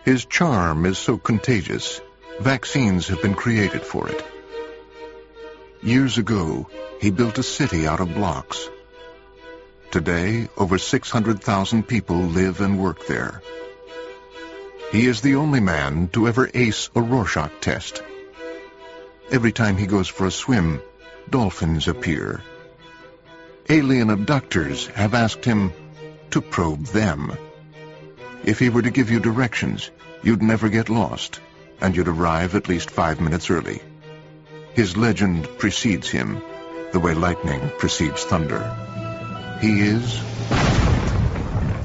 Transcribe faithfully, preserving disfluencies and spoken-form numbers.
His charm is so contagious, vaccines have been created for it. Years ago, he built a city out of blocks. Today, over six hundred thousand people live and work there. He is the only man to ever ace a Rorschach test. Every time he goes for a swim, dolphins appear. Alien abductors have asked him to probe them. If he were to give you directions, you'd never get lost, and you'd arrive at least five minutes early. His legend precedes him, the way lightning precedes thunder. He is